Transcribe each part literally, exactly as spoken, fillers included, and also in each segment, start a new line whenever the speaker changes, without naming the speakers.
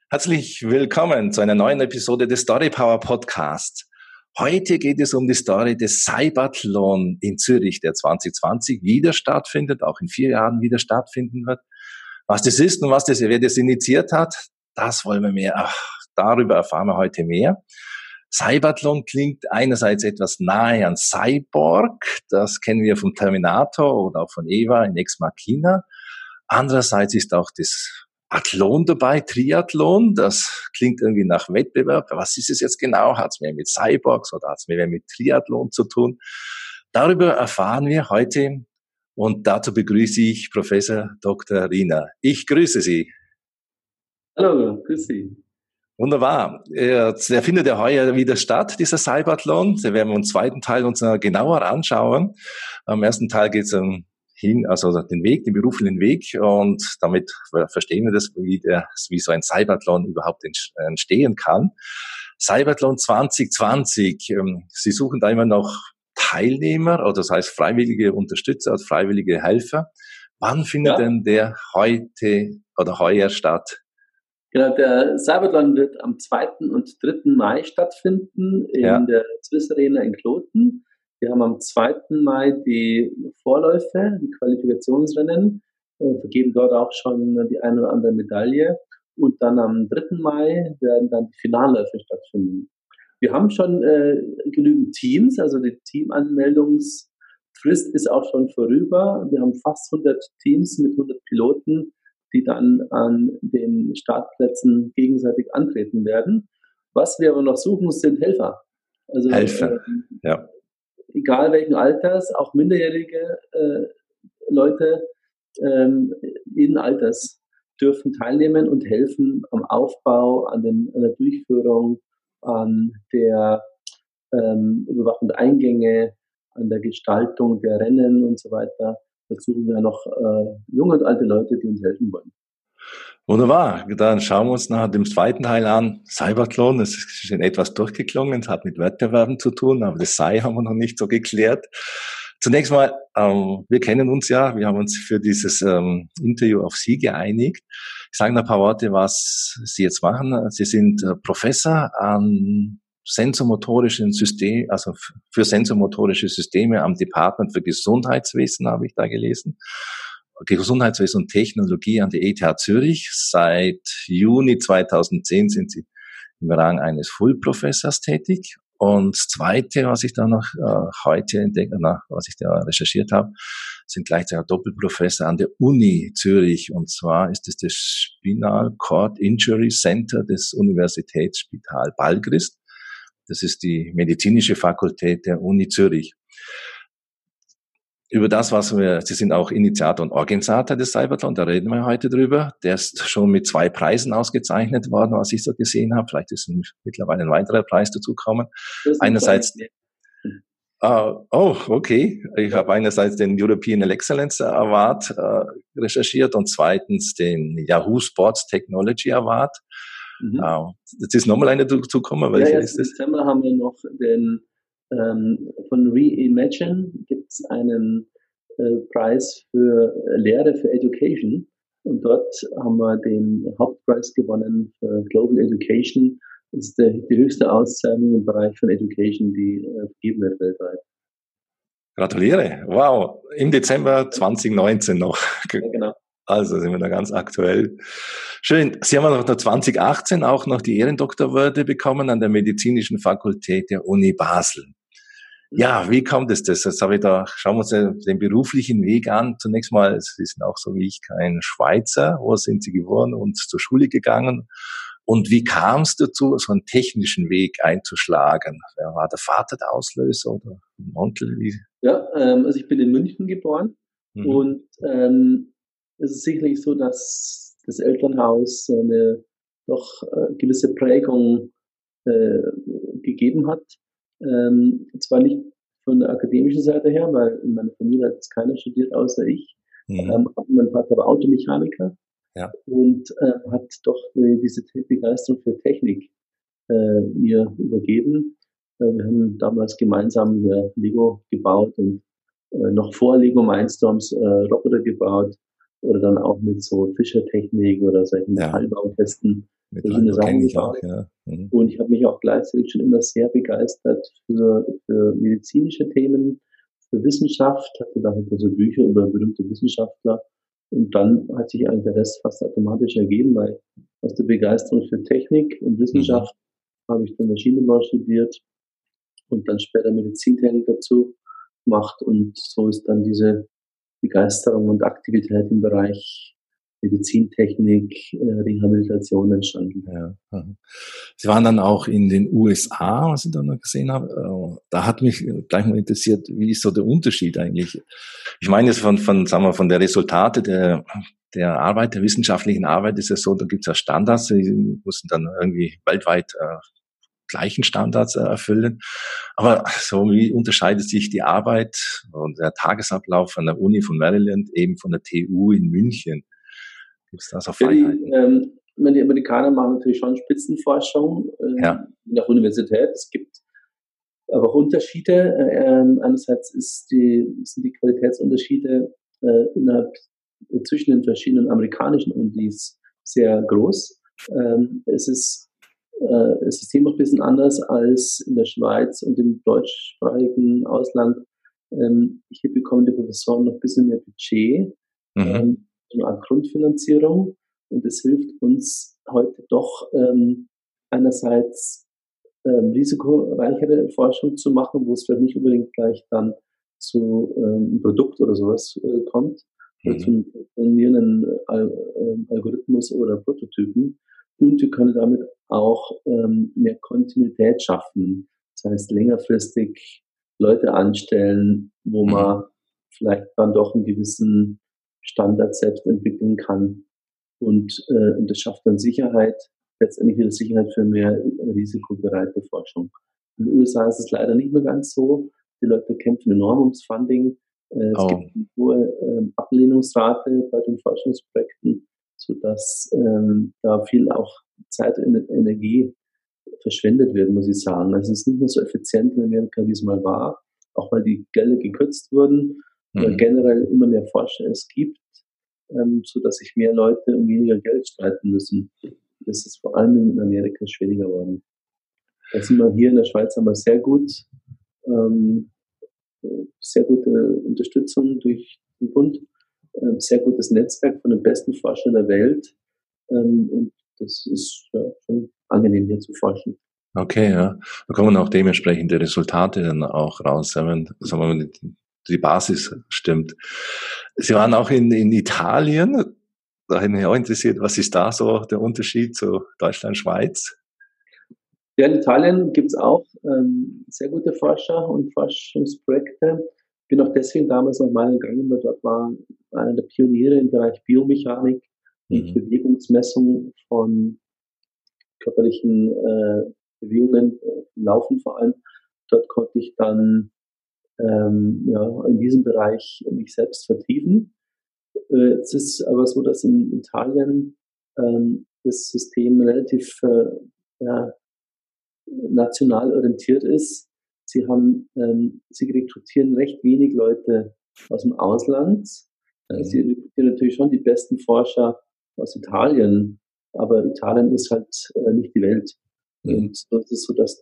Herzlich willkommen zu einer neuen Episode des Story Power Podcast. Heute geht es um die Story des Cybathlon in Zürich, der zwanzig zwanzig wieder stattfindet, auch in vier Jahren wieder stattfinden wird. Was das ist und was das, wer das initiiert hat, das wollen wir mehr. Ach, darüber erfahren wir heute mehr. Cybathlon klingt einerseits etwas nahe an Cyborg, das kennen wir vom Terminator oder auch von Eva in Ex Machina. Andererseits ist auch das Athlon dabei, Triathlon, das klingt irgendwie nach Wettbewerb. Was ist es jetzt genau? Hat es mehr mit Cyborgs oder hat es mehr mit Triathlon zu tun? Darüber erfahren wir heute und dazu begrüße ich Professor Doktor Riener. Ich grüße Sie.
Hallo, grüß Sie.
Wunderbar. Der findet ja heuer wieder statt, dieser Cybathlon. Den werden wir im zweiten Teil uns genauer anschauen. Am ersten Teil geht es um hin, also den Weg, den beruflichen Weg, und damit verstehen wir das, wie, der, wie so ein Cybathlon überhaupt entstehen kann. Cybathlon zwanzig zwanzig, Sie suchen da immer noch Teilnehmer, oder das heißt freiwillige Unterstützer, also freiwillige Helfer. Wann findet ja. denn der heute oder heuer statt?
Genau, der Cybathlon wird am zweiten und dritten Mai stattfinden in ja. der Swiss Arena in Kloten. Wir haben am zweiten Mai die Vorläufe, die Qualifikationsrennen, äh, vergeben dort auch schon die eine oder andere Medaille. Und dann am dritten Mai werden dann die Finalläufe stattfinden. Wir haben schon äh, genügend Teams, also die Teamanmeldungsfrist ist auch schon vorüber. Wir haben fast hundert Teams mit hundert Piloten, die dann an den Startplätzen gegenseitig antreten werden. Was wir aber noch suchen, sind Helfer.
Also, Helfer, äh, ja.
Egal welchen Alters, auch minderjährige äh, Leute ähm, jeden Alters dürfen teilnehmen und helfen am Aufbau, an, den, an der Durchführung, an der ähm, Überwachung der Eingänge, an der Gestaltung der Rennen und so weiter. Da suchen wir noch äh, junge und alte Leute, die uns helfen wollen.
Wunderbar, dann schauen wir uns nach dem zweiten Teil an. Cybathlon, das ist schon etwas durchgeklungen, es hat mit Wettbewerben zu tun, aber das Sei haben wir noch nicht so geklärt. Zunächst mal, ähm, wir kennen uns ja, wir haben uns für dieses ähm, Interview auf Sie geeinigt. Ich sage noch ein paar Worte, was Sie jetzt machen. Sie sind äh, Professor an sensomotorischen System, also für sensomotorische Systeme am Department für Gesundheitswesen, habe ich da gelesen. Gesundheitswesen und Technologie an der E T H Zürich. Seit Juni zweitausendzehn sind Sie im Rang eines Full-Professors tätig. Und das Zweite, was ich da noch äh, heute entdeckt, na, was ich da recherchiert habe, sind gleichzeitig Doppelprofessor an der Uni Zürich. Und zwar ist es das Spinal Cord Injury Center des Universitätsspital Balgrist. Das ist die medizinische Fakultät der Uni Zürich. Über das, was wir, Sie sind auch Initiator und Organisator des Cybathlon, da reden wir heute drüber. Der ist schon mit zwei Preisen ausgezeichnet worden, was ich so gesehen habe. Vielleicht ist mittlerweile ein weiterer Preis dazugekommen. Einerseits, uh, oh, okay. Ich habe einerseits den European Excellence Award äh, recherchiert und zweitens den Yahoo Sports Technology Award. Mhm. Uh, jetzt ist nochmal eine dazugekommen.
Welche ja, ist das? Im Dezember haben wir noch den Ähm, von Reimagine gibt es einen äh, Preis für Lehre für Education und dort haben wir den Hauptpreis gewonnen für Global Education. Das ist der, die höchste Auszeichnung im Bereich von Education, die äh, vergeben wird weltweit.
Gratuliere, wow, im Dezember zwanzig neunzehn noch.
Ja, genau.
Also sind wir da ganz aktuell. Schön. Sie haben noch zwanzig achtzehn auch noch die Ehrendoktorwürde bekommen an der Medizinischen Fakultät der Uni Basel. Ja, wie kommt es das? Jetzt habe ich da, schauen wir uns den beruflichen Weg an. Zunächst mal, Sie sind auch so wie ich kein Schweizer. Wo sind Sie geboren und zur Schule gegangen? Und wie kam es dazu, so einen technischen Weg einzuschlagen? War der Vater der Auslöser oder ein Onkel? Wie?
Ja, ähm, also ich bin in München geboren mhm. und ähm, es ist sicherlich so, dass das Elternhaus eine doch äh, gewisse Prägung äh, gegeben hat. Ähm, zwar nicht von der akademischen Seite her, weil in meiner Familie hat es keiner studiert, außer ich. Mhm. Ähm, mein Vater war Automechaniker ja. und äh, hat doch äh, diese Begeisterung für Technik äh, mir übergeben. Äh, wir haben damals gemeinsam ja, Lego gebaut und äh, noch vor Lego Mindstorms äh, Roboter gebaut oder dann auch mit so Fischertechnik oder solchen Metallbautesten verschiedene Sachen
ich auch, ja.
Mhm. Und ich habe mich auch gleichzeitig schon immer sehr begeistert für, für medizinische Themen, für Wissenschaft, hatte da so Bücher über berühmte Wissenschaftler. Und dann hat sich eigentlich der Rest fast automatisch ergeben, weil aus der Begeisterung für Technik und Wissenschaft mhm. habe ich dann Maschinenbau studiert und dann später Medizintechnik dazu gemacht. Und so ist dann diese Begeisterung und Aktivität im Bereich Medizintechnik, Rehabilitation entstanden.
Ja. Sie waren dann auch in den U S A, was ich dann noch gesehen habe. Da hat mich gleich mal interessiert, wie ist so der Unterschied eigentlich? Ich meine jetzt von, von, sagen wir, von der Resultate der, der Arbeit, der wissenschaftlichen Arbeit ist es so, da gibt es ja Standards, die müssen dann irgendwie weltweit äh, gleichen Standards äh, erfüllen. Aber so wie unterscheidet sich die Arbeit und der Tagesablauf von der Uni von Maryland eben von der T U in München? Gibt es da so Freiheiten?
Ja, die, ähm, die Amerikaner machen natürlich schon Spitzenforschung äh,
ja.
in der Universität. Es gibt aber auch Unterschiede. Äh, einerseits ist die, sind die Qualitätsunterschiede äh, innerhalb äh, zwischen den verschiedenen amerikanischen Unis sehr groß. Ähm, es ist äh, das System auch ein bisschen anders als in der Schweiz und im deutschsprachigen Ausland. Ähm, hier bekommen die Professoren noch ein bisschen mehr Budget. Mhm. Ähm, eine Art Grundfinanzierung, und es hilft uns heute doch ähm, einerseits ähm, risikoreichere Forschung zu machen, wo es vielleicht nicht unbedingt gleich dann zu ähm, einem Produkt oder sowas äh, kommt, mhm. oder zu einem funktionierenden Al äh, Algorithmus oder Prototypen, und wir können damit auch ähm, mehr Kontinuität schaffen, das heißt längerfristig Leute anstellen, wo mhm. man vielleicht dann doch einen gewissen Standard selbst entwickeln kann, und, äh, und das schafft dann Sicherheit, letztendlich wieder Sicherheit für mehr risikobereite Forschung. In den U S A ist es leider nicht mehr ganz so. Die Leute kämpfen enorm ums Funding. Äh, es oh. gibt eine hohe äh, Ablehnungsrate bei den Forschungsprojekten, sodass ähm, da viel auch Zeit und Energie verschwendet wird, muss ich sagen. Also es ist nicht mehr so effizient in Amerika, wie es mal war, auch weil die Gelder gekürzt wurden, weil mhm. generell immer mehr Forscher es gibt, ähm, so dass sich mehr Leute um weniger Geld streiten müssen. Das ist vor allem in Amerika schwieriger geworden. Da sind wir hier in der Schweiz haben wir sehr gut, ähm, sehr gute Unterstützung durch den Bund, ähm, sehr gutes Netzwerk von den besten Forschern der Welt, ähm, und das ist ja, schon angenehm hier zu forschen.
Okay, ja. Da kommen auch dementsprechende Resultate dann auch raus, wenn, sagen wir mal, die Basis stimmt. Sie waren auch in, in Italien. Da hat mich auch interessiert, was ist da so der Unterschied zu Deutschland, Schweiz?
Ja, in Italien gibt es auch ähm, sehr gute Forscher und Forschungsprojekte. Ich bin auch deswegen damals nach Mailand gegangen, weil dort war einer der Pioniere im Bereich Biomechanik und mhm. Bewegungsmessung von körperlichen äh, Bewegungen, äh, Laufen vor allem. Dort konnte ich dann ähm, ja, in diesem Bereich mich selbst vertiefen. Äh, es ist aber so, dass in Italien ähm, das System relativ äh, ja, national orientiert ist. Sie haben, ähm, sie rekrutieren recht wenig Leute aus dem Ausland. Mhm. Sie rekrutieren natürlich schon die besten Forscher aus Italien, aber Italien ist halt äh, nicht die Welt. Mhm. Und so ist es so, dass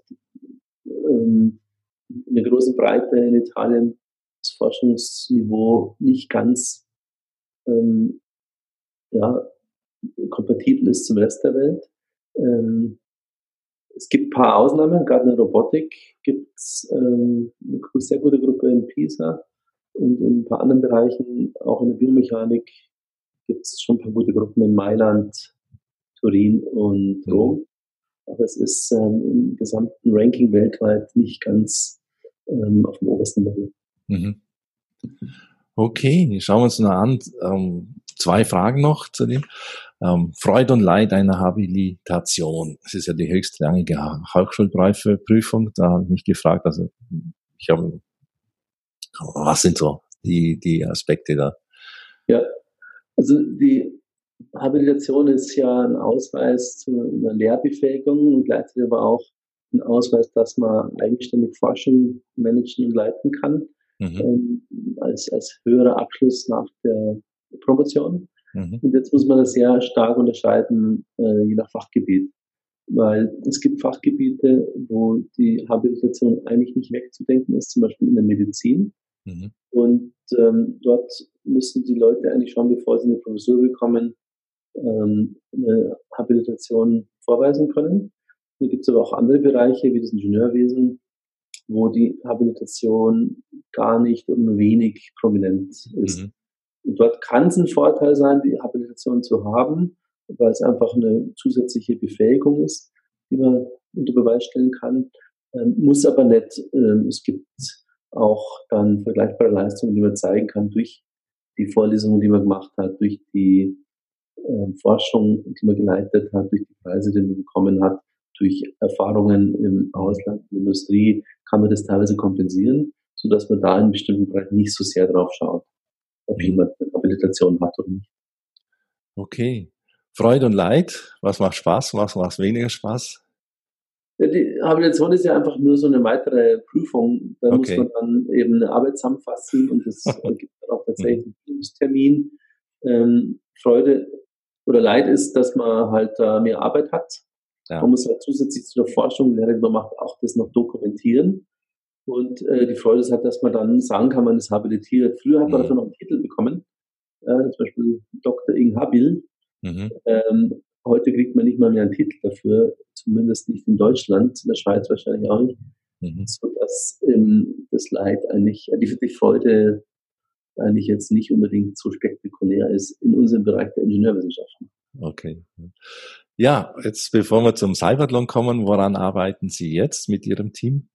ähm, in der großen Breite in Italien das Forschungsniveau nicht ganz ähm, ja, kompatibel ist zum Rest der Welt. Ähm, Es gibt ein paar Ausnahmen, gerade in der Robotik gibt es ähm, eine sehr gute Gruppe in Pisa, und in ein paar anderen Bereichen, auch in der Biomechanik, gibt es schon ein paar gute Gruppen in Mailand, Turin und Rom. Mhm. Aber es ist ähm, im gesamten Ranking weltweit nicht ganz ähm, auf dem obersten Level.
Mhm. Okay, schauen wir uns noch an. Ähm, zwei Fragen noch zu dem. Ähm, Freude und Leid einer Habilitation. Das ist ja die höchstrangige Hochschulprüfung. Da habe ich mich gefragt, also ich habe, was sind so die, die Aspekte da?
Ja, also die Habilitation ist ja ein Ausweis zu einer Lehrbefähigung und gleichzeitig aber auch ein Ausweis, dass man eigenständig Forschung managen und leiten kann, mhm. ähm, als, als höherer Abschluss nach der Promotion.
Mhm.
Und jetzt muss man das sehr stark unterscheiden, äh, je nach Fachgebiet. Weil es gibt Fachgebiete, wo die Habilitation eigentlich nicht wegzudenken ist, zum Beispiel in der Medizin.
Mhm.
Und ähm, dort müssen die Leute eigentlich schon, bevor sie eine Professur bekommen, ähm, eine Habilitation vorweisen können. Da gibt es aber auch andere Bereiche, wie das Ingenieurwesen, wo die Habilitation gar nicht oder nur wenig prominent ist.
Mhm.
Und dort kann es ein Vorteil sein, die Habilitation zu haben, weil es einfach eine zusätzliche Befähigung ist, die man unter Beweis stellen kann. Ähm, muss aber nicht. Ähm, es gibt auch dann vergleichbare Leistungen, die man zeigen kann durch die Vorlesungen, die man gemacht hat, durch die ähm, Forschung, die man geleitet hat, durch die Preise, die man bekommen hat, durch Erfahrungen im Ausland, in der Industrie, kann man das teilweise kompensieren, sodass man da in bestimmten Bereichen nicht so sehr drauf schaut, ob
Mhm.
jemand eine Habilitation hat oder nicht.
Okay. Freude und Leid, was macht Spaß, was macht weniger Spaß?
Ja, die Habilitation ist ja einfach nur so eine weitere Prüfung. Da muss man
Okay.
dann eben eine Arbeit zusammenfassen und das gibt dann auch
Mhm.
tatsächlich einen Prüfungstermin. Ähm, Freude oder Leid ist, dass man halt äh, mehr Arbeit hat. Man
Ja.
muss halt zusätzlich zu der Forschung, die man macht, auch das noch dokumentieren. Und äh, die Freude ist halt, dass man dann sagen kann, man ist habilitiert. Früher hat man dafür
Mhm.
noch einen Titel bekommen, äh, zum Beispiel Doktor ing Habil.
Mhm.
Ähm, heute kriegt man nicht mal mehr einen Titel dafür, zumindest nicht in Deutschland, in der Schweiz wahrscheinlich auch nicht,
Mhm.
sodass ähm, das Leid eigentlich, äh, die, die Freude eigentlich jetzt nicht unbedingt so spektakulär ist in unserem Bereich der Ingenieurwissenschaften.
Okay. Ja, jetzt bevor wir zum Cyberthlon kommen, woran arbeiten Sie jetzt mit Ihrem Team?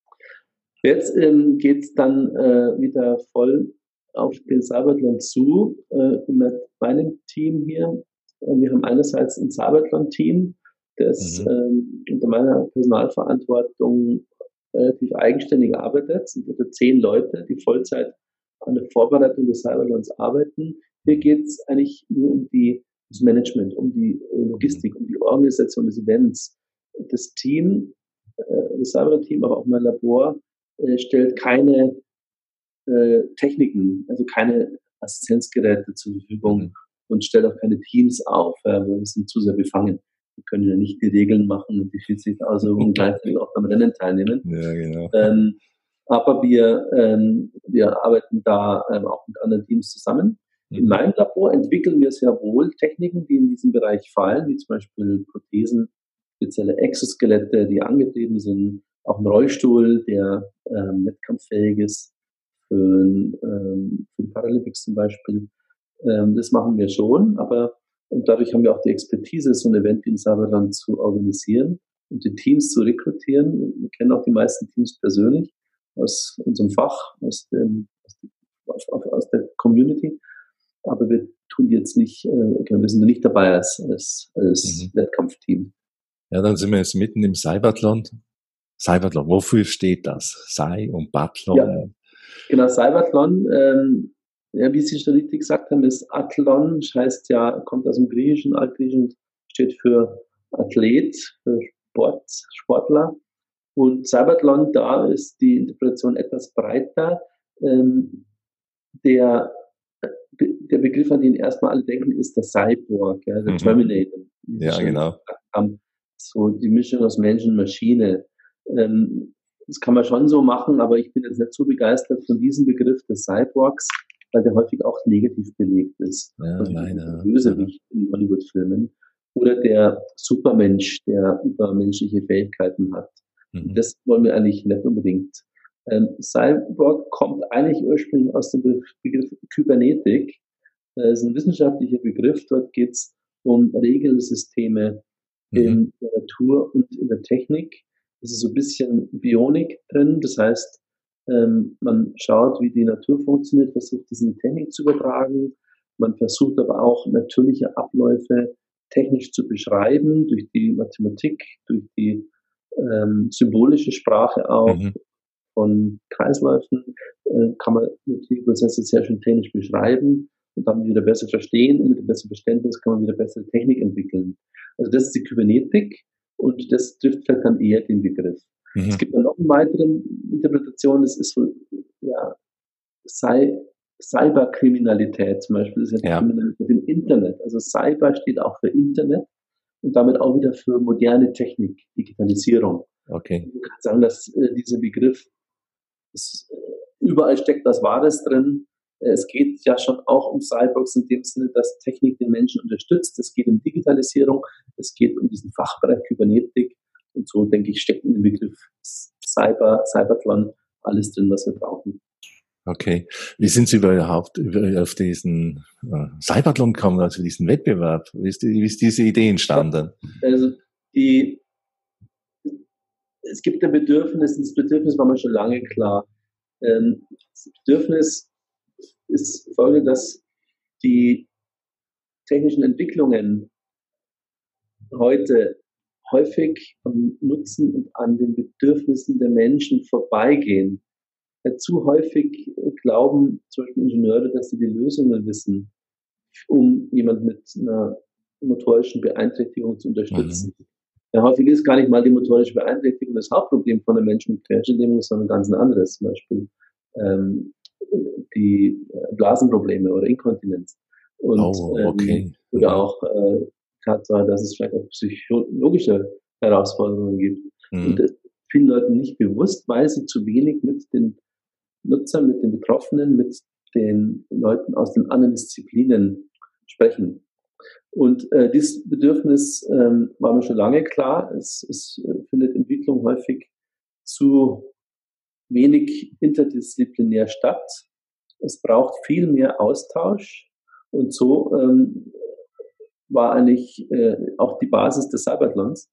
Jetzt ähm, geht es dann äh, wieder voll auf den Cyberthlon zu, äh, mit meinem Team hier. Äh, wir haben einerseits ein Cyberthlon-Team, das
Mhm.
ähm, unter meiner Personalverantwortung relativ eigenständig arbeitet. Es sind etwa zehn Leute, die Vollzeit an der Vorbereitung des Cyberthlons arbeiten. Hier geht es eigentlich nur um die, das Management, um die äh,
Mhm.
Logistik, um die Organisation des Events. Das Team, äh, das Cyberthlon-Team, aber auch mein Labor, äh, stellt keine äh, Techniken, also keine Assistenzgeräte zur Verfügung
Mhm.
und stellt auch keine Teams auf. Äh, wir sind zu sehr befangen. Wir können ja nicht die Regeln machen und die Schiedsrichter aussuchen und gleichzeitig auch am Rennen teilnehmen.
Ja, genau.
Ähm, aber wir, ähm, wir arbeiten da ähm, auch mit anderen Teams zusammen. In
Mhm.
meinem Labor entwickeln wir sehr wohl Techniken, die in diesen Bereich fallen, wie zum Beispiel Prothesen, spezielle Exoskelette, die angetrieben sind, auch ein Rollstuhl, der ähm, wettkampffähig ist für, ähm, für die Paralympics zum Beispiel. Ähm, das machen wir schon, aber und dadurch haben wir auch die Expertise, so ein Event wie in Cyberland zu organisieren und die Teams zu rekrutieren. Wir kennen auch die meisten Teams persönlich aus unserem Fach, aus, dem, aus, der, aus der Community. Aber wir tun jetzt nicht, äh, wir sind nicht dabei als, als, als
Mhm.
Wettkampfteam.
Ja, dann sind wir jetzt mitten im Cyberthlon. Cyberthlon, wofür steht das? Cy und
Ja,
Bathlon?
genau, Cyberthlon, ähm, ja, wie Sie schon richtig gesagt haben, ist Athlon, das heißt ja, kommt aus dem Griechischen, Altgriechischen, steht für Athlet, für Sport, Sportler. Und Cyberthlon, da ist die Interpretation etwas breiter. Ähm, der, der Begriff, an den erstmal alle denken, ist der Cyborg, ja, der
Mhm.
Terminator, wie Sie
Ja,
schon
genau.
gesagt haben. So die Mischung aus Mensch und Maschine. Ähm, das kann man schon so machen, aber ich bin jetzt nicht so begeistert von diesem Begriff des Cyborgs, weil der häufig auch negativ belegt ist.
Ja,
Also wie der
leider. Aha.
Bösewicht in Hollywood-Filmen. Oder der Supermensch, der übermenschliche Fähigkeiten hat.
Mhm.
Das wollen wir eigentlich nicht unbedingt. Ähm, Cyborg kommt eigentlich ursprünglich aus dem Begriff Kybernetik. Das ist ein wissenschaftlicher Begriff. Dort geht es um Regelsysteme
Mhm.
in der Natur und in der Technik. Es ist so ein bisschen Bionik drin. Das heißt, ähm, man schaut, wie die Natur funktioniert, versucht das in die Technik zu übertragen. Man versucht aber auch natürliche Abläufe technisch zu beschreiben, durch die Mathematik, durch die ähm, symbolische Sprache auch
Mhm.
von Kreisläufen, äh, kann man natürlich Prozesse sehr schön technisch beschreiben und dann wieder besser verstehen und mit dem besseren Verständnis kann man wieder bessere Technik entwickeln. Also das ist die Kybernetik und das trifft vielleicht dann eher den Begriff. Es
Mhm.
gibt dann noch eine weitere Interpretation, das ist so, ja, sei Cyberkriminalität zum Beispiel, das ist ja die
Ja.
Kriminalität im Internet. Also Cyber steht auch für Internet und damit auch wieder für moderne Technik, Digitalisierung.
Okay.
Du kannst sagen, dass äh, dieser Begriff, ist, äh, überall steckt was Wahres drin. Äh, es geht ja schon auch um Cyborgs in dem Sinne, dass Technik den Menschen unterstützt. Es geht um Digitalisierung, es geht um diesen Fachbereich Kybernetik. Und so, denke ich, steckt in dem Begriff Cyber, Cybertron alles drin, was wir brauchen.
Okay. Wie sind Sie überhaupt auf diesen äh, Cybertron gekommen, also diesen Wettbewerb? Wie ist, die, wie ist diese Idee entstanden?
Also die, es gibt ein Bedürfnis, das Bedürfnis war mir schon lange klar. Ähm, das Bedürfnis ist folgende, dass die technischen Entwicklungen heute häufig am Nutzen und an den Bedürfnissen der Menschen vorbeigehen. Zu häufig glauben zum Beispiel Ingenieure, dass sie die Lösungen wissen, um jemanden mit einer motorischen Beeinträchtigung zu unterstützen. Mhm. Ja, häufig ist gar nicht mal die motorische Beeinträchtigung das Hauptproblem von einem Menschen mit Querschnittlähmung, sondern ganz ein anderes, zum Beispiel ähm, die Blasenprobleme oder Inkontinenz. Und,
oh, okay.
ähm, oder ja. auch äh, Tatsache, dass es vielleicht auch psychologische Herausforderungen gibt. Mhm. Und das ist vielen Leuten nicht bewusst, weil sie zu wenig mit den Nutzern, mit den Betroffenen, mit den Leuten aus den anderen Disziplinen sprechen. Und äh, dieses Bedürfnis ähm, war mir schon lange klar. Es, es äh, findet Entwicklung häufig zu wenig interdisziplinär statt. Es braucht viel mehr Austausch. Und so ähm, war eigentlich äh, auch die Basis des Cybertlons.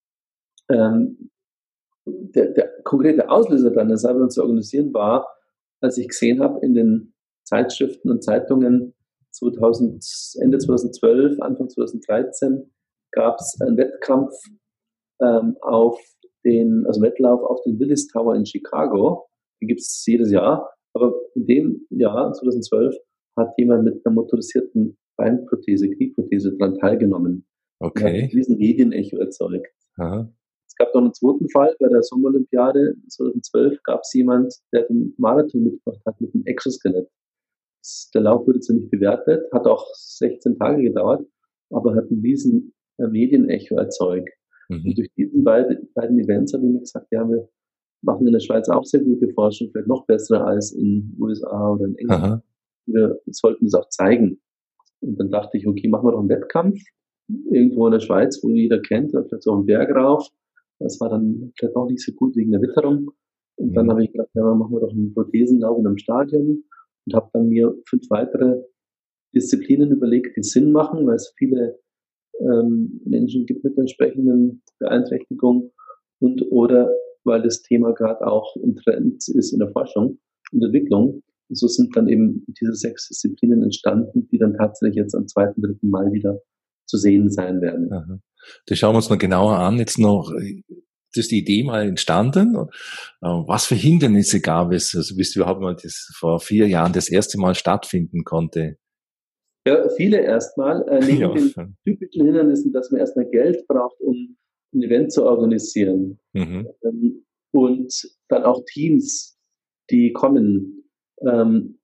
Ähm, der, der konkrete Auslöser dann, das Cybertlon zu organisieren, war, als ich gesehen habe in den Zeitschriften und Zeitungen zweitausend, Ende zweitausendzwölf, Anfang zweitausenddreizehn gab es einen Wettkampf ähm, auf den, also Wettlauf auf den Willis Tower in Chicago. Den gibt es jedes Jahr. Aber in dem Jahr, zweitausendzwölf, hat jemand mit einer motorisierten Beinprothese, Knieprothese daran teilgenommen.
Okay.
Und hat diesen Medienecho erzeugt.
Aha.
Es gab noch einen zweiten Fall, bei der Sommerolympiade zweitausendzwölf gab es jemand, der den Marathon mitgemacht hat mit einem Exoskelett. Der Lauf wurde zwar nicht bewertet, hat auch sechzehn Tage gedauert, aber hat einen riesen Medienecho erzeugt. Mhm. Und durch diese beiden, beiden Events habe ich mir gesagt, ja, wir machen in der Schweiz auch sehr gute Forschung, vielleicht noch bessere als in den U S A oder in England. Aha. Wir sollten das auch zeigen. Und dann dachte ich, okay, machen wir doch einen Wettkampf irgendwo in der Schweiz, wo jeder kennt, vielleicht so einen Berg rauf. Das war dann vielleicht auch nicht so gut wegen der Witterung. Und mhm. dann habe ich gedacht, ja, machen wir doch einen Prothesenlauf in einem Stadion und habe dann mir fünf weitere Disziplinen überlegt, die Sinn machen, weil es viele ähm, Menschen gibt mit entsprechenden Beeinträchtigungen und oder weil das Thema gerade auch im Trend ist in der Forschung und Entwicklung. Und so sind dann eben diese sechs Disziplinen entstanden, die dann tatsächlich jetzt am zweiten, dritten Mal wieder zu sehen sein werden.
Aha. Das schauen wir uns noch genauer an. Jetzt noch, das ist die Idee mal entstanden. Was für Hindernisse gab es, also bis überhaupt mal das vor vier Jahren das erste Mal stattfinden konnte?
Ja, viele erstmal. Äh, neben ja. den typischen Hindernissen, dass man erstmal Geld braucht, um ein Event zu organisieren. Mhm. Ähm, und dann auch Teams, die kommen, ähm,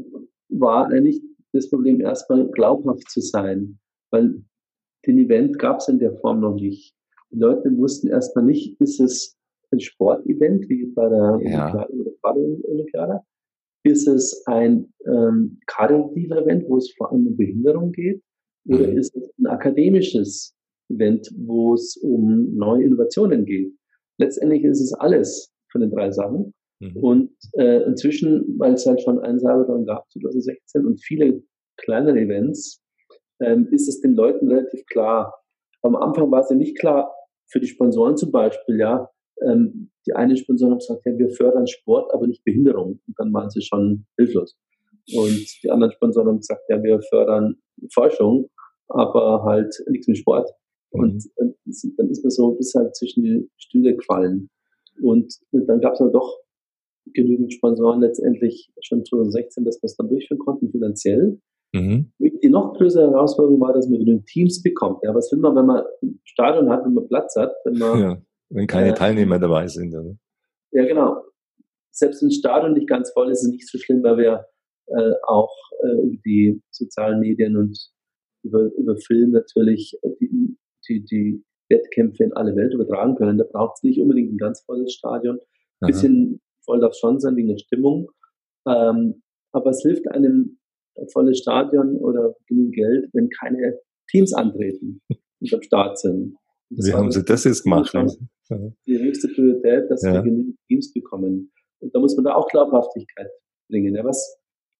war eigentlich das Problem erstmal glaubhaft zu sein, weil den Event gab es in der Form noch nicht. Die Leute wussten erstmal nicht, ist es ein Sportevent wie bei der ja. Olympiade oder Paralympiade? Ist es ein ähm, karitativer Event, wo es vor allem um Behinderung geht? Oder mhm. ist es ein akademisches Event, wo es um neue Innovationen geht? Letztendlich ist es alles von den drei Sachen. Mhm. Und äh, inzwischen, weil es halt schon einen Cybertron gab, zwanzig sechzehn, und viele kleinere Events, ähm, ist es den Leuten relativ klar. Am Anfang war es ja nicht klar, für die Sponsoren zum Beispiel, ja, ähm, die eine Sponsorin hat gesagt, ja, wir fördern Sport, aber nicht Behinderung. Und dann waren sie schon hilflos. Und die anderen Sponsoren haben gesagt, ja, wir fördern Forschung, aber halt nichts mit Sport. Mhm. Und dann ist, dann ist man so bis halt zwischen die Stühle gefallen. Und dann gab es halt doch genügend Sponsoren letztendlich schon zwanzig sechzehn, dass wir es dann durchführen konnten finanziell. Mhm. Die noch größere Herausforderung war, dass man genügend Teams bekommt. Ja, was will man, wenn man ein Stadion hat, wenn man Platz hat, wenn man
ja, wenn keine äh, Teilnehmer dabei sind. Oder?
Ja, genau. Selbst wenn ein Stadion nicht ganz voll ist, ist es nicht so schlimm, weil wir äh, auch äh, über die sozialen Medien und über, über Film natürlich die, die, die Wettkämpfe in alle Welt übertragen können. Da braucht es nicht unbedingt ein ganz volles Stadion. Ein bisschen voll darf es schon sein, wegen der Stimmung. Ähm, aber es hilft einem ein volles Stadion oder genügend Geld, wenn keine Teams antreten und am Start sind.
Wie haben Sie das jetzt gemacht?
Die höchste Priorität, dass ja. wir genügend Teams bekommen. Und da muss man da auch Glaubhaftigkeit bringen. Ja, was,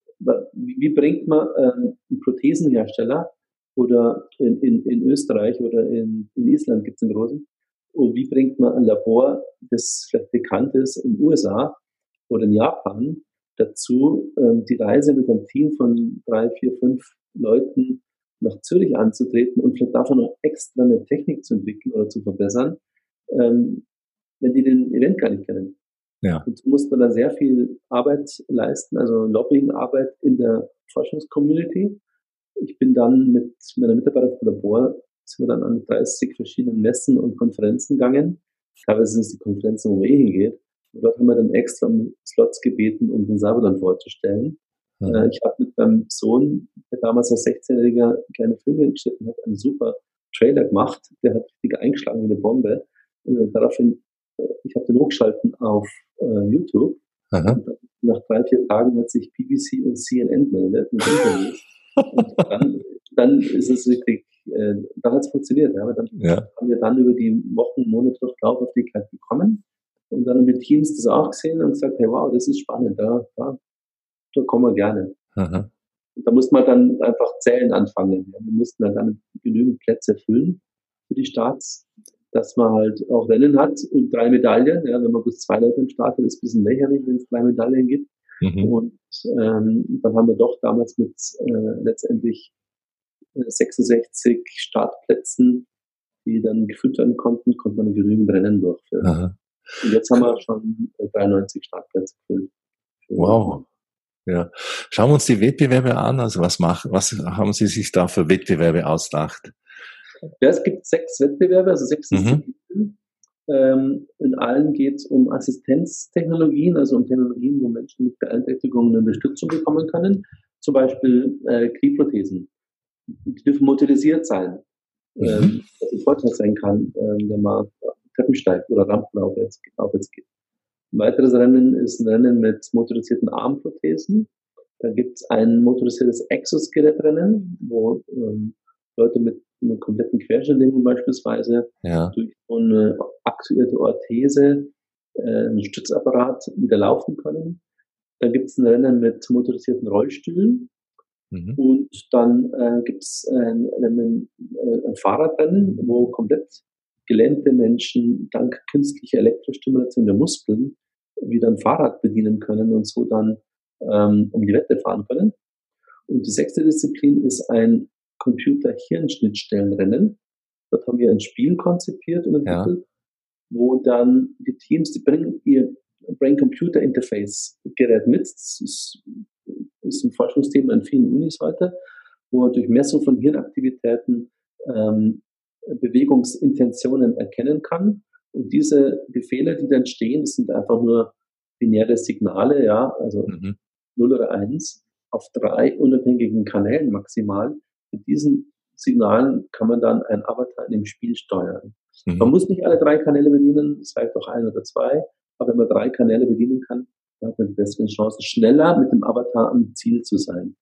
wie bringt man ähm, einen Prothesenhersteller oder in, in, in Österreich oder in, in Island gibt es einen großen, und wie bringt man ein Labor, das vielleicht bekannt ist in den U S A oder in Japan, dazu, ähm, die Reise mit einem Team von drei, vier, fünf Leuten nach Zürich anzutreten und vielleicht davon noch extra eine Technik zu entwickeln oder zu verbessern, ähm, wenn die den Event gar nicht kennen.
Ja.
Und so muss man dann sehr viel Arbeit leisten, also Lobbying-Arbeit in der Forschungscommunity. Ich bin dann mit meiner Mitarbeiterin vom Labor, sind wir dann an dreißig verschiedenen Messen und Konferenzen gegangen. Teilweise sind es die Konferenzen, wo man eh hingeht. Und dort haben wir dann extra um Slots gebeten, um den Cyberland vorzustellen. Mhm. Äh, ich habe mit meinem Sohn, der damals als sechzehnjähriger kleine Filme geschnitten hat, einen super Trailer gemacht. Der hat richtig eingeschlagen wie eine Bombe. Und äh, daraufhin, äh, ich habe den hochgeschalten auf äh, YouTube. Und nach drei, vier Tagen hat sich B B C und C N N gemeldet mit Interviews. Und dann, dann ist es richtig, äh, dann hat es funktioniert. Ja? Dann ja. haben wir dann über die Wochen, Monate noch Glaubhaftigkeit bekommen. Und dann haben die Teams das auch gesehen und gesagt, hey, wow, das ist spannend, da, da, da kommen wir gerne. Aha. Und da musste man dann einfach zählen anfangen. Ja. Wir mussten halt dann genügend Plätze füllen für die Starts, dass man halt auch Rennen hat und drei Medaillen. Ja. Wenn man bloß zwei Leute im Start hat, ist es ein bisschen lächerlich, wenn es drei Medaillen gibt. Mhm. Und ähm, dann haben wir doch damals mit äh, letztendlich äh, sechsundsechzig Startplätzen, die dann gefüllt werden konnten, konnte man genügend Rennen durchführen. Aha. Und jetzt haben wir schon dreiundneunzig Startplätze gefüllt.
Wow. Ja. Schauen wir uns die Wettbewerbe an. Also was machen, was haben Sie sich da für Wettbewerbe ausgedacht?
Ja, es gibt sechs Wettbewerbe, also sechs Disziplinen. Mhm. Ähm, in allen geht es um Assistenztechnologien, also um Technologien, wo Menschen mit Beeinträchtigungen Unterstützung bekommen können. Zum Beispiel äh, Knieprothesen. Die dürfen motorisiert sein. Mhm. Ähm, was ein Vorteil sein kann, ähm, wenn man Treppen steigt oder Rampen aufwärts, aufwärts geht. Ein weiteres Rennen ist ein Rennen mit motorisierten Armprothesen. Da gibt es ein motorisiertes Exoskelettrennen, wo ähm, Leute mit einer kompletten Querschnittlähmung beispielsweise ja. durch so eine aktuierte Orthese, äh, einen Stützapparat wieder laufen können. Dann gibt es ein Rennen mit motorisierten Rollstühlen. Mhm. Und dann äh, gibt es ein, ein, ein Fahrradrennen, wo komplett gelähmte Menschen dank künstlicher Elektrostimulation der Muskeln wieder ein Fahrrad bedienen können und so dann ähm, um die Wette fahren können. Und die sechste Disziplin ist ein Computer-Hirn-Schnittstellenrennen. Dort haben wir ein Spiel konzipiert und entwickelt, ja. wo dann die Teams, die bringen ihr Brain-Computer-Interface-Gerät mit. Das ist, ist ein Forschungsthema in vielen Unis heute, wo man durch Messung von Hirnaktivitäten ähm, Bewegungsintentionen erkennen kann. Und diese Befehle, die dann stehen, das sind einfach nur binäre Signale, ja, also mhm. null oder eins, auf drei unabhängigen Kanälen maximal. Mit diesen Signalen kann man dann ein Avatar in dem Spiel steuern. Mhm. Man muss nicht alle drei Kanäle bedienen, es reicht auch ein oder zwei, aber wenn man drei Kanäle bedienen kann, dann hat man die besseren Chancen, schneller mit dem Avatar am Ziel zu sein.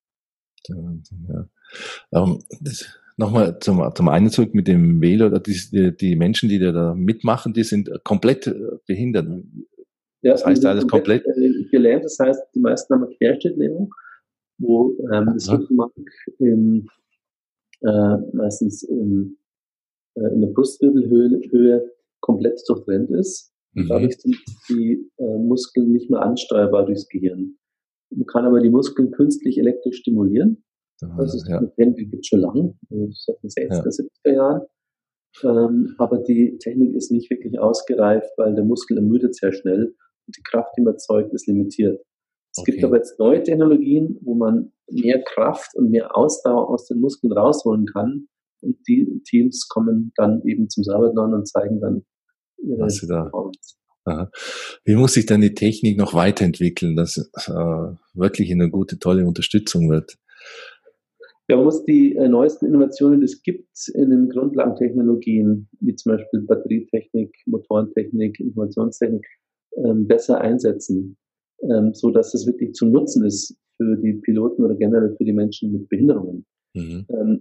Ja. Ähm, Nochmal zum, zum einen zurück mit dem Velo, die, die Menschen, die da mitmachen, die sind komplett behindert.
Ja, das heißt alles komplett, komplett gelähmt, das heißt, die meisten haben eine Querschnittlähmung, wo ähm, das Rückenmark in, äh, meistens in, äh, in der Brustwirbelhöhe Höhe komplett durchtrennt ist. Mhm. Und dadurch sind die äh, Muskeln nicht mehr ansteuerbar durchs Gehirn. Man kann aber die Muskeln künstlich elektrisch stimulieren. Das ist ja. eine Technik, die gibt es schon lange, seit den sechziger, ja. siebziger Jahren. Ähm, aber die Technik ist nicht wirklich ausgereift, weil der Muskel ermüdet sehr schnell und die Kraft, die man erzeugt, ist limitiert. Es okay. gibt aber jetzt neue Technologien, wo man mehr Kraft und mehr Ausdauer aus den Muskeln rausholen kann. Und die Teams kommen dann eben zum Cyberland und zeigen dann ihre
Was sie da, Aha. Wie muss sich dann die Technik noch weiterentwickeln, dass äh, wirklich eine gute, tolle Unterstützung wird?
Ja, man muss die äh, neuesten Innovationen, die es gibt in den Grundlagentechnologien, wie zum Beispiel Batterietechnik, Motorentechnik, Informationstechnik, ähm, besser einsetzen, ähm, so dass es wirklich zu Nutzen ist für die Piloten oder generell für die Menschen mit Behinderungen. Mhm. Ähm,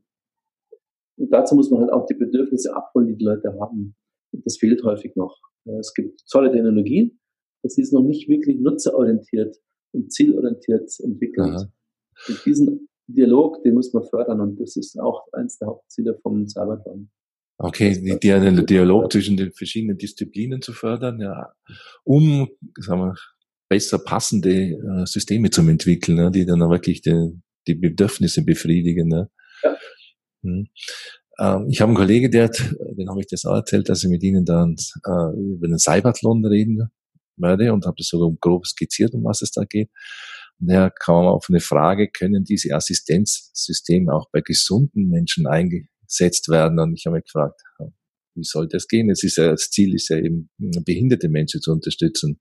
und dazu muss man halt auch die Bedürfnisse abholen, die die Leute haben. Und das fehlt häufig noch. Es gibt tolle Technologien, das ist noch nicht wirklich nutzerorientiert und zielorientiert entwickelt. Aha. Und diesen Dialog, den muss man fördern und das ist auch eins der Hauptziele vom Cybertron.
Okay, die, die, den Dialog zwischen den verschiedenen Disziplinen zu fördern, ja, um, sagen wir, besser passende äh, Systeme zu entwickeln, ne, die dann auch wirklich die, die Bedürfnisse befriedigen. Ne? Ja. Hm. Ähm, ich habe einen Kollegen, der hat, den habe ich das auch erzählt, dass ich mit Ihnen dann äh, über den Cybertron reden werde und habe das sogar grob skizziert, um was es da geht. Und er kam auf eine Frage, können diese Assistenzsysteme auch bei gesunden Menschen eingesetzt werden? Und ich habe mich gefragt, wie soll das gehen? Es ist ja, das Ziel ist ja eben, behinderte Menschen zu unterstützen.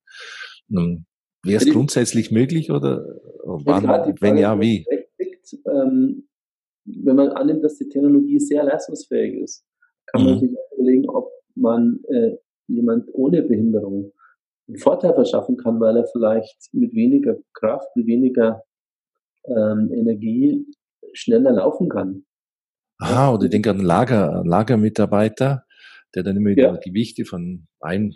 Wäre es grundsätzlich möglich oder wann, ja, wenn ja, wie?
Liegt, ähm, wenn man annimmt, dass die Technologie sehr leistungsfähig ist, kann man mhm. sich überlegen, ob man äh, jemand ohne Behinderung einen Vorteil verschaffen kann, weil er vielleicht mit weniger Kraft, mit weniger ähm, Energie schneller laufen kann.
Aha, oder ich denke an einen Lager, Lagermitarbeiter, der dann immer wieder ja. Gewichte von einem,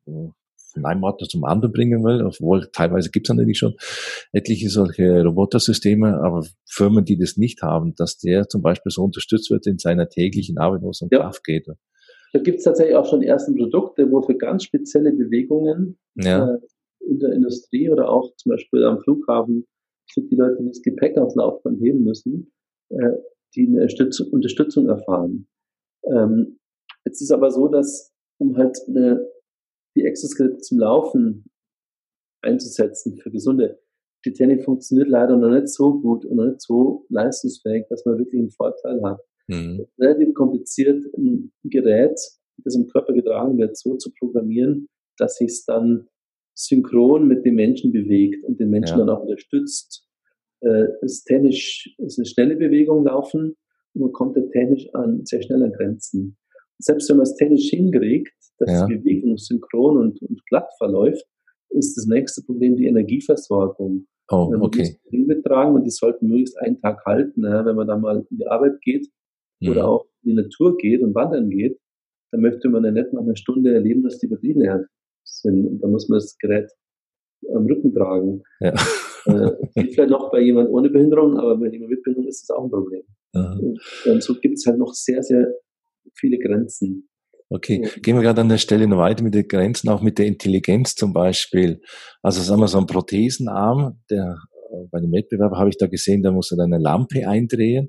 von einem Ort zum anderen bringen will, obwohl teilweise gibt es natürlich schon etliche solche Robotersysteme, aber Firmen, die das nicht haben, dass der zum Beispiel so unterstützt wird in seiner täglichen Arbeit, wo es um ja. Kraft geht.
Da gibt es tatsächlich auch schon erste Produkte, wo für ganz spezielle Bewegungen ja. äh, in der Industrie oder auch zum Beispiel am Flughafen für die Leute, die das Gepäck aufs Laufband heben müssen, äh, die eine Unterstützung, Unterstützung erfahren. Ähm, jetzt ist aber so, dass um halt eine, die Exoskelette zum Laufen einzusetzen für Gesunde, die Technik funktioniert leider noch nicht so gut und noch nicht so leistungsfähig, dass man wirklich einen Vorteil hat. Mhm. Es ist relativ kompliziert, ein Gerät, das im Körper getragen wird, so zu programmieren, dass sich es dann synchron mit dem Menschen bewegt und den Menschen ja. dann auch unterstützt. Äh, es ist technisch, es ist eine schnelle Bewegung laufen und man kommt da technisch an sehr schnelle Grenzen. Und selbst wenn man es technisch hinkriegt, dass ja. die Bewegung synchron und, und glatt verläuft, ist das nächste Problem die Energieversorgung.
Oh, wenn man okay.
die mittragen und die sollten möglichst einen Tag halten, ja, wenn man dann mal in die Arbeit geht mhm. oder auch in die Natur geht und wandern geht, dann möchte man ja nicht nach einer Stunde erleben, dass die Batterien leer sind. Und dann muss man das Gerät am Rücken tragen. Ja. Äh, geht vielleicht noch bei jemand ohne Behinderung, aber bei jemand mit Behinderung ist das auch ein Problem. Und, und so gibt es halt noch sehr, sehr viele Grenzen.
Okay, gehen wir gerade an der Stelle noch weiter mit den Grenzen, auch mit der Intelligenz zum Beispiel. Also sagen wir so ein Prothesenarm, der bei dem Wettbewerb habe ich da gesehen, da muss er dann eine Lampe eindrehen.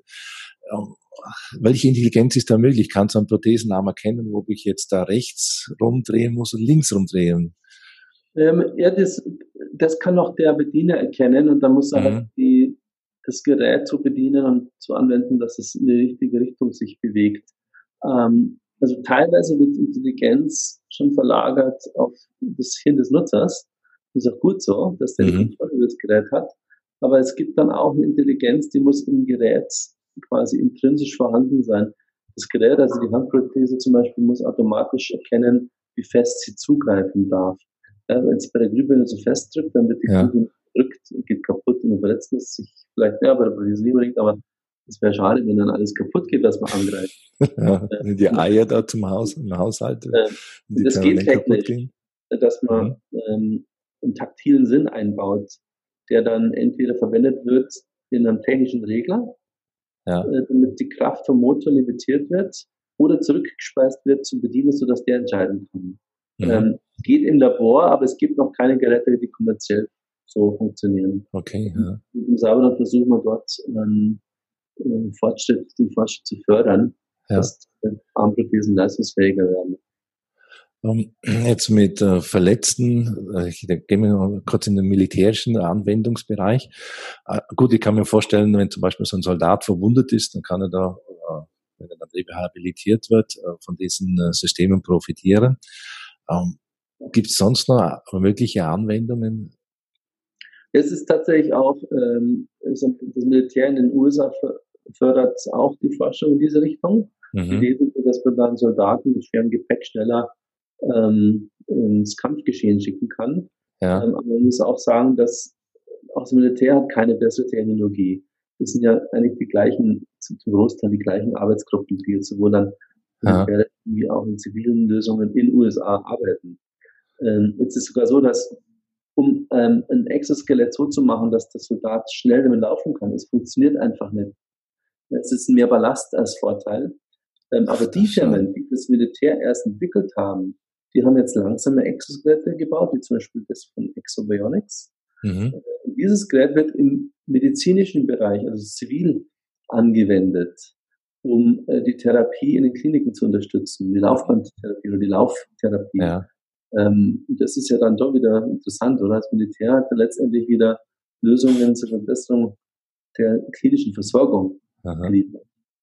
Welche Intelligenz ist da möglich? Kann so ein Prothesenarm erkennen, ob ich jetzt da rechts rumdrehen muss oder links rumdrehen?
Ähm, ja, das, das kann auch der Bediener erkennen und dann muss er mhm. halt die, das Gerät so bedienen und so anwenden, dass es in die richtige Richtung sich bewegt. Ähm, Also teilweise wird Intelligenz schon verlagert auf das Hirn des Nutzers. Das ist auch gut so, dass der die Kontrolle über das Gerät hat. Aber es gibt dann auch eine Intelligenz, die muss im Gerät quasi intrinsisch vorhanden sein. Das Gerät, also die Handprothese zum Beispiel, muss automatisch erkennen, wie fest sie zugreifen darf. Ja, wenn es bei der Glühbirne so fest drückt, dann wird die ja. Glühbirne gedrückt und geht kaputt und dann verletzt es sich vielleicht, ja, bei der Prothese nicht unbedingt, aber es wäre schade, wenn dann alles kaputt geht, was man angreift.
Ja, die Eier da zum Haus, im Haushalt.
Äh, die das geht technisch, dass man mhm. ähm, einen taktilen Sinn einbaut, der dann entweder verwendet wird in einem technischen Regler, ja. äh, damit die Kraft vom Motor limitiert wird, oder zurückgespeist wird zum Bediener, sodass der entscheiden kann. Mhm. Ähm, geht im Labor, aber es gibt noch keine Geräte, die kommerziell so funktionieren.
Okay. Ja.
Und im Sauberland versuchen wir dort einen Fortschritt, den Fortschritt zu fördern, ja. dass Armprothesen leistungsfähiger werden.
Um, jetzt mit äh, Verletzten, äh, ich gehe mal kurz in den militärischen Anwendungsbereich. Äh, gut, ich kann mir vorstellen, wenn zum Beispiel so ein Soldat verwundet ist, dann kann er da, äh, wenn er dann rehabilitiert wird, äh, von diesen äh, Systemen profitieren. Ähm, Gibt es sonst noch mögliche Anwendungen?
Es ist tatsächlich auch, ähm, das Militär in den U S A fördert auch die Forschung in diese Richtung. Mhm. Die Idee ist, dass man dann Soldaten mit schwerem Gepäck schneller ähm, ins Kampfgeschehen schicken kann. Ja. Ähm, aber man muss auch sagen, dass auch das Militär hat keine bessere Technologie. Das sind ja eigentlich die gleichen, zum Großteil die gleichen Arbeitsgruppen, die jetzt sowohl dann Militär wie auch in zivilen Lösungen in den U S A arbeiten. Ähm, jetzt ist es sogar so, dass um ähm, ein Exoskelett so zu machen, dass der Soldat schnell damit laufen kann, es funktioniert einfach nicht. Es ist mehr Ballast als Vorteil. Ähm, aber die Firmen, die das Militär erst entwickelt haben, die haben jetzt langsame Exoskelette gebaut, wie zum Beispiel das von Exobionics. Mhm. Dieses Gerät wird im medizinischen Bereich, also zivil, angewendet, um äh, die Therapie in den Kliniken zu unterstützen, die Laufbandtherapie oder die Lauftherapie. Ja. Ähm, das ist ja dann doch wieder interessant, oder? Das Militär hat dann letztendlich wieder Lösungen zur Verbesserung der klinischen Versorgung geliefert.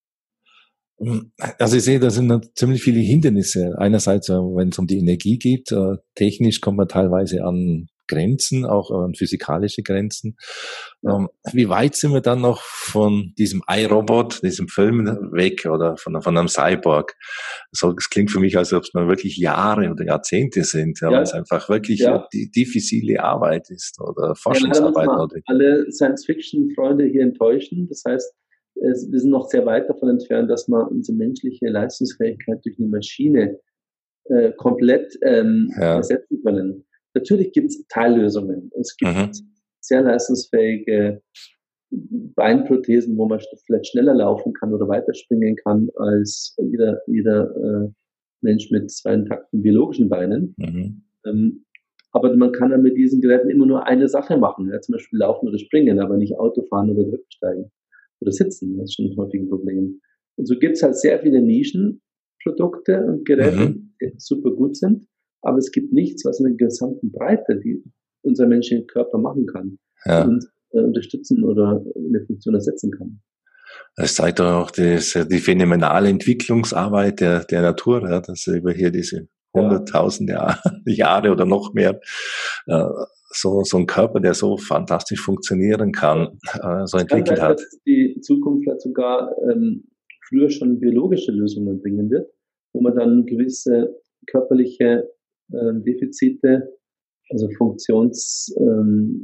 Also ich sehe, da sind ziemlich viele Hindernisse. Einerseits, wenn es um die Energie geht, technisch kommt man teilweise an Grenzen, auch an physikalische Grenzen. Ja. Wie weit sind wir dann noch von diesem iRobot, diesem Film weg oder von, von einem Cyborg? So, es klingt für mich, als ob es mal wirklich Jahre oder Jahrzehnte sind, ja, ja. weil es einfach wirklich ja. die diffizile Arbeit ist oder Forschungsarbeit.
Ja, oder alle Science-Fiction-Freunde hier enttäuschen. Das heißt, es, wir sind noch sehr weit davon entfernt, dass man unsere menschliche Leistungsfähigkeit durch eine Maschine äh, komplett ähm, ja. ersetzen können. Natürlich gibt es Teillösungen. Es gibt mhm. sehr leistungsfähige Beinprothesen, wo man vielleicht schneller laufen kann oder weiterspringen kann als jeder, jeder äh, Mensch mit zwei intakten biologischen Beinen. Mhm. Ähm, aber man kann dann mit diesen Geräten immer nur eine Sache machen, ja, zum Beispiel laufen oder springen, aber nicht Auto fahren oder Treppen steigen oder sitzen. Das ist schon häufig ein Problem. Und so gibt es halt sehr viele Nischenprodukte und Geräte, mhm. die super gut sind. Aber es gibt nichts, was in der gesamten Breite, die unser menschlicher Körper machen kann, ja. uns äh, unterstützen oder eine Funktion ersetzen kann.
Das zeigt doch auch die, die phänomenale Entwicklungsarbeit der, der Natur, ja, dass über hier diese hunderttausende ja. Jahre oder noch mehr äh, so, so ein Körper, der so fantastisch funktionieren kann, äh, so entwickelt hat.
Dass die Zukunft vielleicht sogar ähm, früher schon biologische Lösungen bringen wird, wo man dann gewisse körperliche äh, Defizite, also Funktionsmängel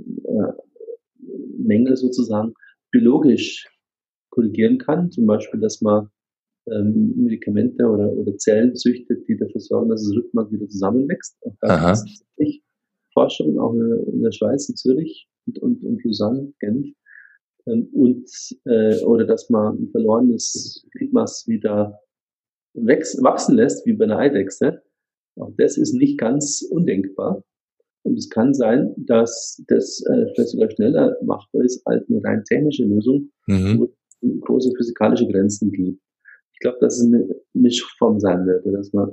ähm, äh, sozusagen, biologisch korrigieren kann. Zum Beispiel, dass man ähm, Medikamente oder, oder Zellen züchtet, die dafür sorgen, dass das Rückenmark wieder zusammenwächst. Auch da ist es Forschung, auch in der Schweiz, in Zürich und, und, und Lausanne, Genf. Ähm, und, äh, oder dass man ein verlorenes Gliedmaß wieder wächst, wachsen lässt, wie bei einer Eidechse. Auch das ist nicht ganz undenkbar. Und es kann sein, dass das äh, vielleicht sogar schneller machbar ist als eine rein technische Lösung, mhm. wo es große physikalische Grenzen gibt. Ich glaube, dass es eine Mischform sein wird, dass man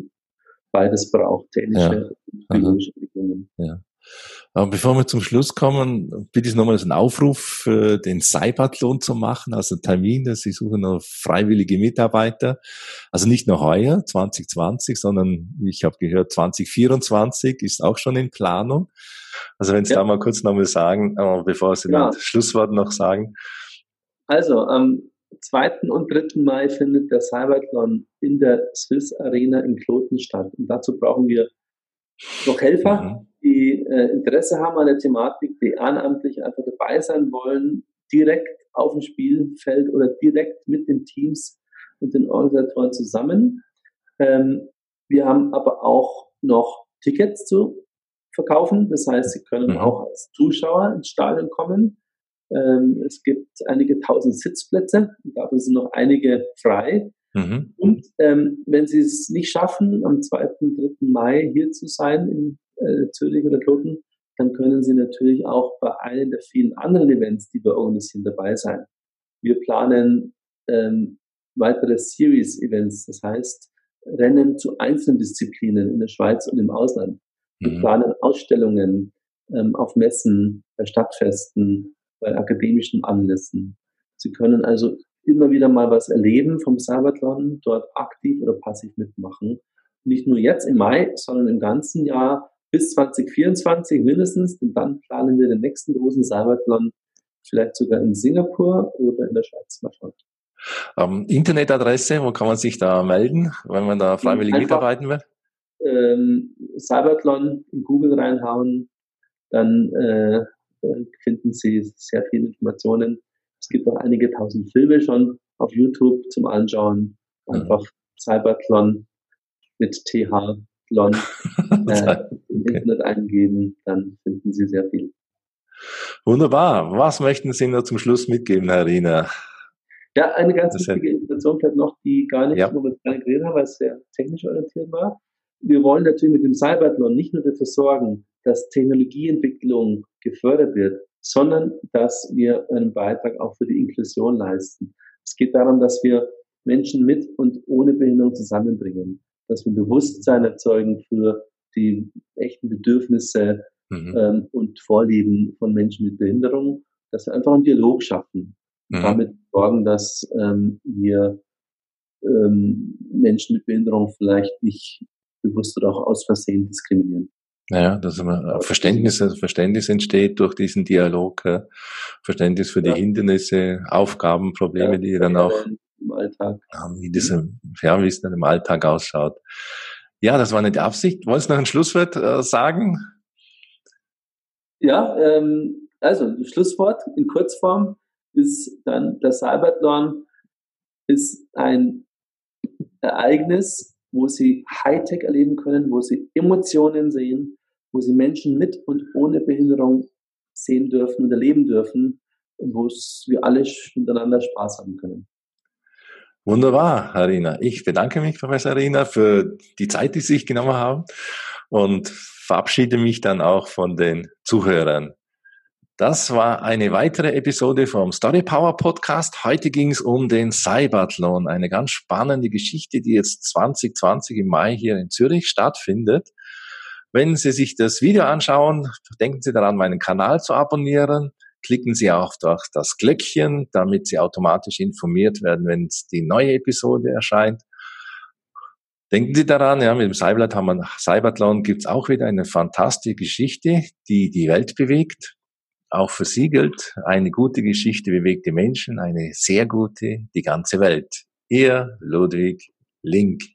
beides braucht, technische ja. und biologische Entwicklungen.
Ja. Aber bevor wir zum Schluss kommen, bitte ich nochmal einen Aufruf für den Cybathlon zu machen, also Termin, Sie suchen noch freiwillige Mitarbeiter, also nicht nur heuer, zwanzig zwanzig, sondern ich habe gehört, zwanzig vierundzwanzig ist auch schon in Planung. Also wenn Sie ja. da mal kurz nochmal sagen, bevor Sie ja. das Schlusswort noch sagen.
Also am zweiten und dritten Mai findet der Cybathlon in der Swiss Arena in Kloten statt. Und dazu brauchen wir noch Helfer, mhm. die äh, Interesse haben an der Thematik, die ehrenamtlich einfach dabei sein wollen, direkt auf dem Spielfeld oder direkt mit den Teams und den Organisatoren zusammen. Ähm, wir haben aber auch noch Tickets zu verkaufen. Das heißt, Sie können mhm. auch als Zuschauer ins Stadion kommen. Ähm, es gibt einige tausend Sitzplätze, davon sind noch einige frei. Mhm. Und ähm, wenn Sie es nicht schaffen, am zweiten, dritten Mai hier zu sein in äh, Zürich oder Kloten, dann können Sie natürlich auch bei einem der vielen anderen Events, die wir organisieren, dabei sein. Wir planen ähm, weitere Series-Events, das heißt Rennen zu einzelnen Disziplinen in der Schweiz und im Ausland. Wir mhm. planen Ausstellungen ähm, auf Messen, bei Stadtfesten, bei akademischen Anlässen. Sie können also immer wieder mal was erleben vom Cybathlon, dort aktiv oder passiv mitmachen. nicht nur jetzt im Mai, sondern im ganzen Jahr bis zwanzig vierundzwanzig mindestens, denn dann planen wir den nächsten großen Cybathlon, vielleicht sogar in Singapur oder in der Schweiz. Mal schauen.
Ähm, Internetadresse, wo kann man sich da melden, wenn man da freiwillig Einfach, mitarbeiten will?
Ähm, Cybathlon in Google reinhauen, dann äh, finden Sie sehr viele Informationen. Es gibt auch einige tausend Filme schon auf YouTube zum Anschauen. Einfach mhm. Cybathlon mit T H, Lon, äh, im okay. Internet eingeben, dann finden Sie sehr viel.
Wunderbar. Was möchten Sie noch zum Schluss mitgeben, Herr Riener?
Ja, eine ganz das wichtige Information vielleicht noch, die gar nicht,
ja.
wo wir gar nicht geredet haben, weil es sehr technisch orientiert war. Wir wollen natürlich mit dem Cybathlon nicht nur dafür sorgen, dass Technologieentwicklung gefördert wird, sondern dass wir einen Beitrag auch für die Inklusion leisten. Es geht darum, dass wir Menschen mit und ohne Behinderung zusammenbringen, dass wir Bewusstsein erzeugen für die echten Bedürfnisse mhm. ähm, und Vorlieben von Menschen mit Behinderung, dass wir einfach einen Dialog schaffen und mhm. damit sorgen, dass ähm, wir ähm, Menschen mit Behinderung vielleicht nicht bewusst oder auch aus Versehen diskriminieren.
Ja, dass man Verständnis, Verständnis entsteht durch diesen Dialog, ja. Verständnis für die ja. Hindernisse, Aufgaben, Probleme, ja, die dann auch
im Alltag,
wie das, ja, wie es dann im Alltag ausschaut. Ja, das war nicht die Absicht. Wollen Sie noch ein Schlusswort äh, sagen?
Ja, ähm, also das Schlusswort in Kurzform ist dann, der Cybathlon ist ein Ereignis, wo Sie Hightech erleben können, wo Sie Emotionen sehen, wo Sie Menschen mit und ohne Behinderung sehen dürfen und erleben dürfen und wo wir alle miteinander Spaß haben können.
Wunderbar, Herr Riener. Ich bedanke mich, Professor Riener, für die Zeit, die Sie sich genommen haben und verabschiede mich dann auch von den Zuhörern. Das war eine weitere Episode vom Story Power Podcast. Heute ging es um den Cybathlon, eine ganz spannende Geschichte, die jetzt zwanzig zwanzig im Mai hier in Zürich stattfindet. Wenn Sie sich das Video anschauen, denken Sie daran, meinen Kanal zu abonnieren. Klicken Sie auch durch das Glöckchen, damit Sie automatisch informiert werden, wenn die neue Episode erscheint. Denken Sie daran, ja, mit dem Cybathlon, Cybathlon gibt es auch wieder eine fantastische Geschichte, die die Welt bewegt. Auch für Sie gilt, eine gute Geschichte bewegt die Menschen, eine sehr gute die ganze Welt. Ihr Ludwig Link.